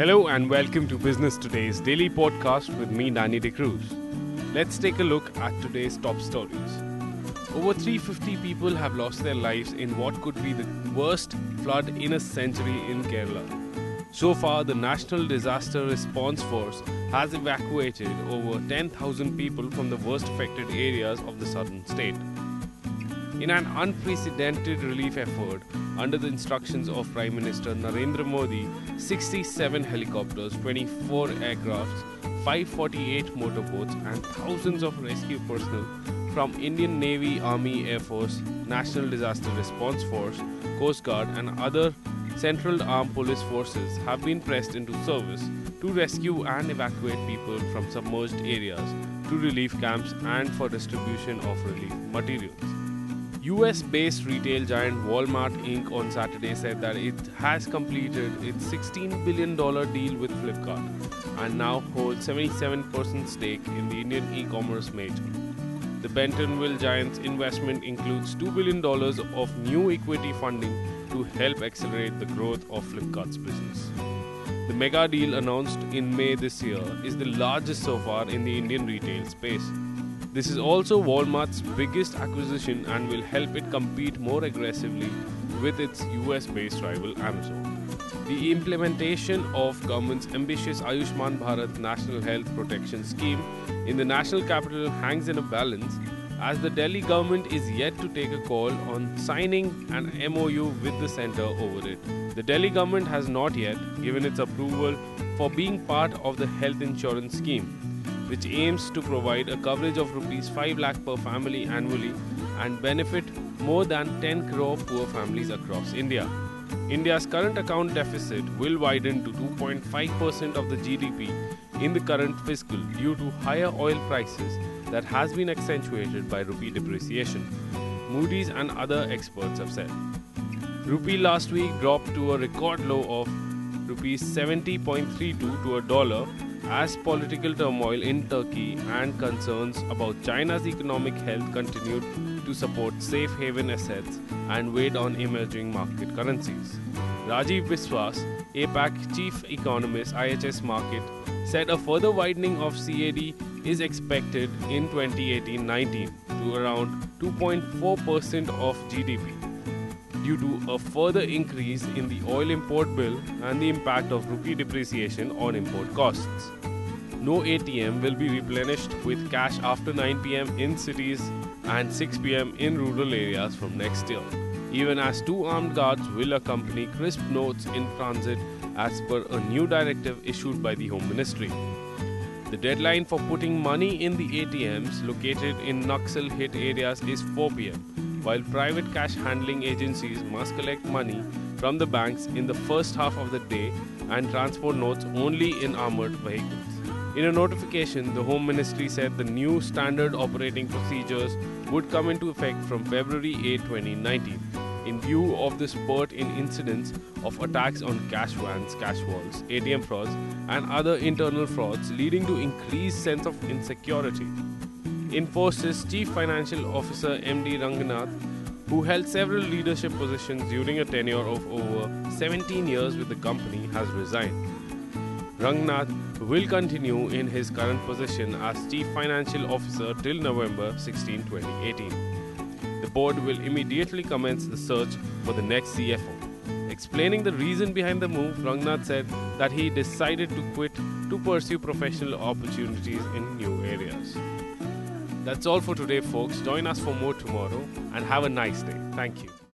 Hello and welcome to Business Today's daily podcast with me, Danny DeCruz. Let's take a look at today's top stories. Over 350 people have lost their lives in what could be the worst flood in a century in Kerala. So far, the National Disaster Response Force has evacuated over 10,000 people from the worst affected areas of the southern state. In an unprecedented relief effort, under the instructions of Prime Minister Narendra Modi, 67 helicopters, 24 aircrafts, 548 motorboats, and thousands of rescue personnel from Indian Navy, Army, Air Force, National Disaster Response Force, Coast Guard, and other Central Armed Police Forces have been pressed into service to rescue and evacuate people from submerged areas to relief camps and for distribution of relief materials. US-based retail giant Walmart Inc. on Saturday said that it has completed its $16 billion deal with Flipkart and now holds 77% stake in the Indian e-commerce major. The Bentonville giant's investment includes $2 billion of new equity funding to help accelerate the growth of Flipkart's business. The mega deal announced in May this year is the largest so far in the Indian retail space. This is also Walmart's biggest acquisition and will help it compete more aggressively with its US-based rival Amazon. The implementation of government's ambitious Ayushman Bharat National Health Protection Scheme in the national capital hangs in a balance as the Delhi government is yet to take a call on signing an MOU with the centre over it. The Delhi government has not yet given its approval for being part of the health insurance scheme, which aims to provide a coverage of Rs 5 lakh per family annually and benefit more than 10 crore poor families across India. India's current account deficit will widen to 2.5% of the GDP in the current fiscal due to higher oil prices that has been accentuated by rupee depreciation, Moody's and other experts have said. Rupee last week dropped to a record low of Rs 70.32 to a dollar as political turmoil in Turkey and concerns about China's economic health continued to support safe haven assets and weighed on emerging market currencies. Rajiv Biswas, APAC chief economist IHS Markit, said a further widening of CAD is expected in 2018-19 to around 2.4% of GDP due to a further increase in the oil import bill and the impact of rupee depreciation on import costs. No ATM will be replenished with cash after 9 p.m. in cities and 6 p.m. in rural areas from next year, even as 2 armed guards will accompany crisp notes in transit as per a new directive issued by the Home Ministry. The deadline for putting money in the ATMs located in Naxal-hit areas is 4 p.m. while private cash handling agencies must collect money from the banks in the first half of the day and transport notes only in armoured vehicles. In a notification, the Home Ministry said the new standard operating procedures would come into effect from February 8, 2019, in view of the spurt in incidents of attacks on cash vans, cash vaults, ATM frauds, and other internal frauds, leading to increased sense of insecurity. Infosys Chief Financial Officer MD Ranganath, who held several leadership positions during a tenure of over 17 years with the company, has resigned. Ranganath will continue in his current position as Chief Financial Officer till November 16, 2018. The board will immediately commence the search for the next CFO. Explaining the reason behind the move, Ranganath said that he decided to quit to pursue professional opportunities in new areas. That's all for today, folks. Join us for more tomorrow and have a nice day. Thank you.